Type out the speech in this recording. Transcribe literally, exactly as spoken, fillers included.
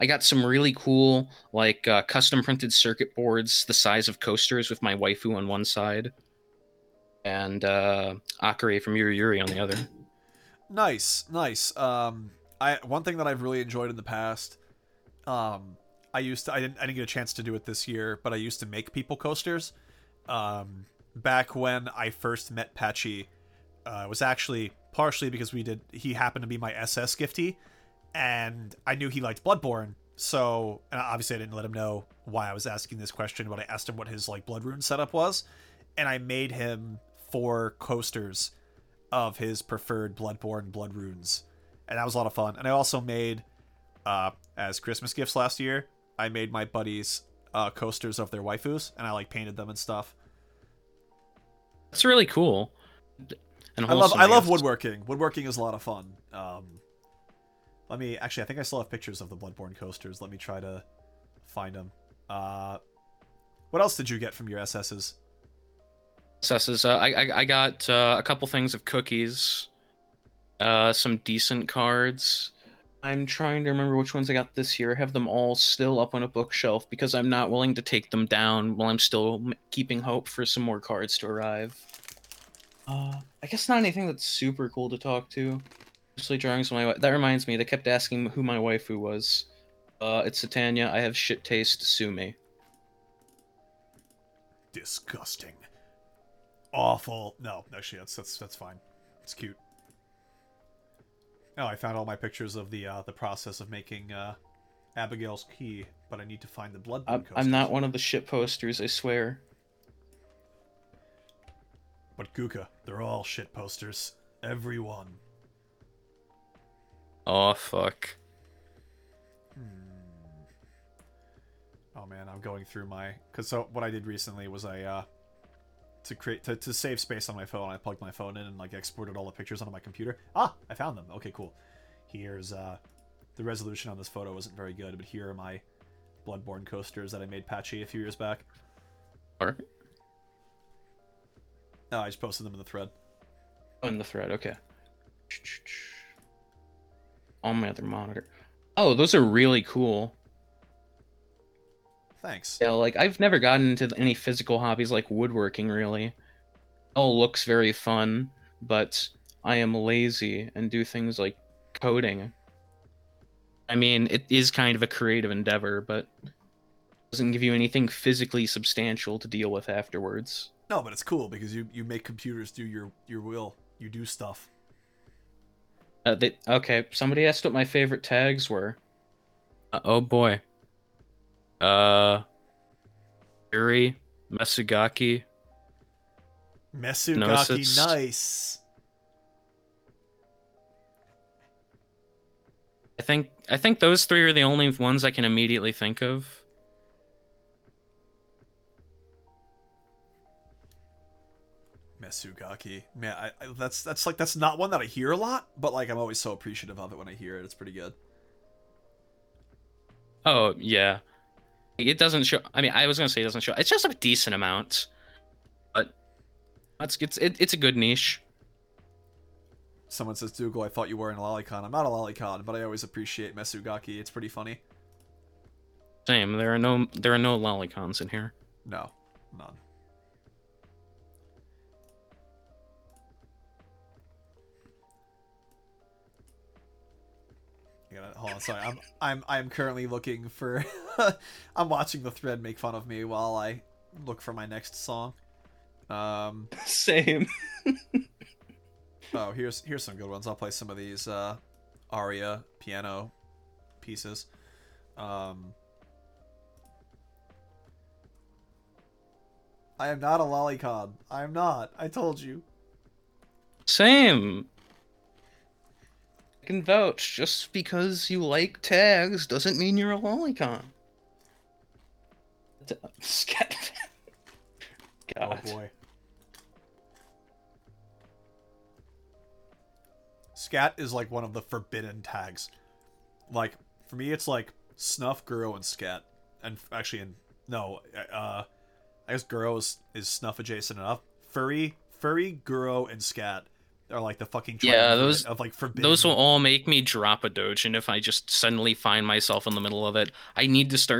I got some really cool, like uh, custom printed circuit boards the size of coasters with my waifu on one side and uh, Akari from Yuri Yuri on the other. Nice, nice. Um, I one thing that I've really enjoyed in the past. Um, I used to. I didn't. I didn't get a chance to do it this year, but I used to make people coasters. Um, back when I first met Patchy, uh, it was actually partially because we did. He happened to be my S S giftee, and I knew he liked Bloodborne. So, and obviously, I didn't let him know why I was asking this question, but I asked him what his like Blood Rune setup was, and I made him four coasters of his preferred Bloodborne Blood Runes, and that was a lot of fun. And I also made, uh, as Christmas gifts last year, I made my buddies uh, coasters of their waifus, and I like painted them and stuff. It's really cool and I love wholesome, I I love guess. woodworking. Woodworking is a lot of fun. Um, let me actually, I think I still have pictures of the Bloodborne coasters. Let me try to find them. Uh, what else did you get from your S Ss? Suss's, uh, I, I I got uh, a couple things of cookies, uh, some decent cards. I'm trying to remember which ones I got this year. I have them all still up on a bookshelf because I'm not willing to take them down while I'm still m- keeping hope for some more cards to arrive. Uh, I guess not anything that's super cool to talk to. Mostly drawings of my wi- that reminds me, they kept asking who my waifu was. Uh, it's Satania. I have shit taste. Sue me. Disgusting. Awful. No, actually, that's that's that's fine. It's cute. Oh, I found all my pictures of the uh, the process of making uh, Abigail's key, but I need to find the I'm Bloodborne I'm coasters. not one of the shit posters. I swear. But Guka, they're all shit posters. Every one. Oh fuck. Hmm. Oh man, I'm going through my... Because so what I did recently was I, uh... To create... To, to save space on my phone, I plugged my phone in and, like, exported all the pictures onto my computer. Ah! I found them. Okay, cool. Here's, uh... The resolution on this photo isn't very good, but here are my Bloodborne coasters that I made patchy a few years back. Or Oh, I just posted them in the thread. in the thread. Okay. On my other monitor. Oh, those are really cool. Thanks. Yeah, like I've never gotten into any physical hobbies like woodworking really. It all looks very fun, but I am lazy and do things like coding. I mean, it is kind of a creative endeavor, but doesn't give you anything physically substantial to deal with afterwards. No, but it's cool because you, you make computers do your, your will. You do stuff. Uh, they, okay, somebody asked what my favorite tags were. Uh, oh boy. Uh, Yuri, Mesugaki, Mesugaki, Gnosis. nice. I think I think those three are the only ones I can immediately think of. Mesugaki. Man, I, I, that's that's like that's not one that I hear a lot, but like I'm always so appreciative of it when I hear it. It's pretty good. Oh yeah, it doesn't show. I mean, I was gonna say it doesn't show. It's just a decent amount, but it's it's it, it's a good niche. Someone says, Dougal, I thought you were in a lolicon. I'm not a lolicon, but I always appreciate Mesugaki. It's pretty funny. Same. There are no there are no lolicons in here. No, none. I gotta, hold on, sorry. I'm I'm I'm currently looking for. I'm watching the thread make fun of me while I look for my next song. Um. Same. Oh, here's here's some good ones. I'll play some of these uh, aria piano pieces. Um, I am not a lolicon. I am not. I told you. Same. I can vouch. Just because you like tags doesn't mean you're a lolicon. Oh God. boy. Scat is like one of the forbidden tags. Like for me, it's like snuff, guro, and scat. And actually, in no, uh, I guess guro is, is snuff adjacent enough. Furry, furry, guro, and scat or like the fucking Yeah, triumvirate those of like those will forbidden. all make me drop a Dojin if I just suddenly find myself in the middle of it. I need to start